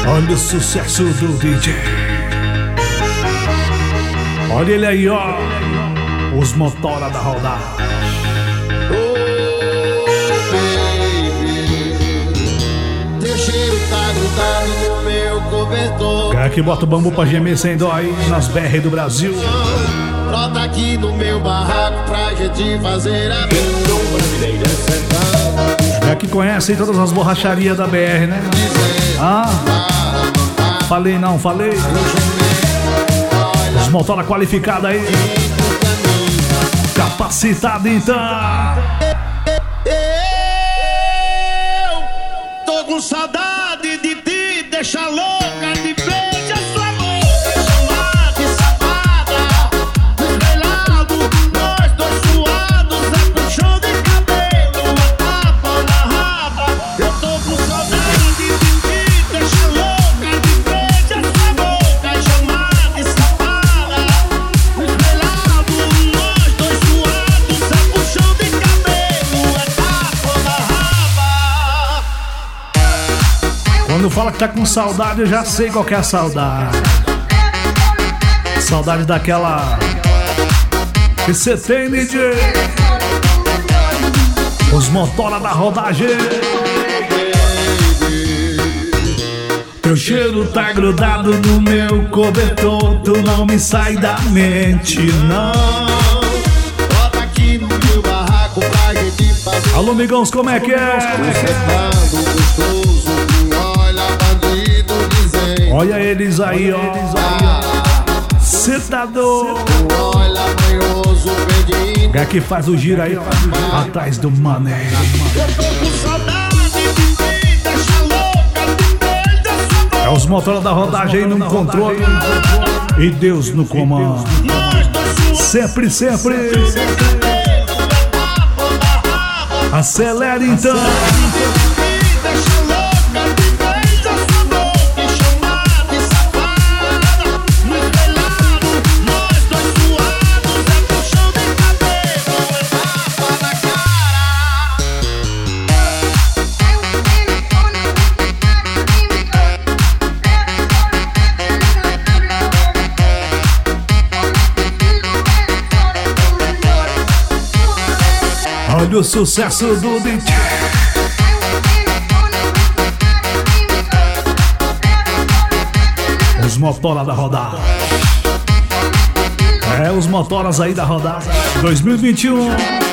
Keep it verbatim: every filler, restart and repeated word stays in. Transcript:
Olha o sucesso do D J. Olha ele aí, ó. Os motora da rodada. Oh, baby, teu cheiro tá grudado no meu cobertor. Quer que bota o bambu pra gemer sem dó aí nas B R do Brasil? Brota aqui no meu barraco pra gente fazer a brasileira sentando. É que conhecem todas as borracharias da B R, né? Ah, falei não, falei. Os motora qualificados aí. Capacitado então. Eu tô com saudade de ti, deixa louca de beijar sua boca, chamar de safada, desvelado, nós dois suados, é puxão de cabelo, uma tapa na raba. Eu tô com saudade de ti, deixa louca de beijar sua boca, chamar de safada, desvelado, nós dois suados, é puxão de cabelo, é tapa na raba. Quando fala que tá com saudade, eu já sei qual que é a saudade. Saudade daquela que cê tem, D J. Os motora da rodagem. Teu cheiro tá grudado no meu cobertor, tu não me sai da mente, não. Bota aqui no meu barraco pra gente fazer. Alô, amigãos, como é que é? Fernando gostoso, olha bandido dizendo. Olha eles aí, ó. Cê tá doido. Olha manhoso pedindo. É que faz o giro aí, ó, atrás do money. Eu tô com saudade de ti, deixa louca de beijar sua boca. É os motores da rodagem aí no controle e Deus no comando. Nós dois suados, Sempre, sempre. cabelo, é tapa na raba. Acelera então. Deixa louca de beijar sua boca e chamar de safada. No espelhado, nós dois suados, é puxão de cabelo, é tapa na cara. Olha o sucesso do D J. Os motoras da rodada. É, os motoras aí da rodada dois mil e vinte e um.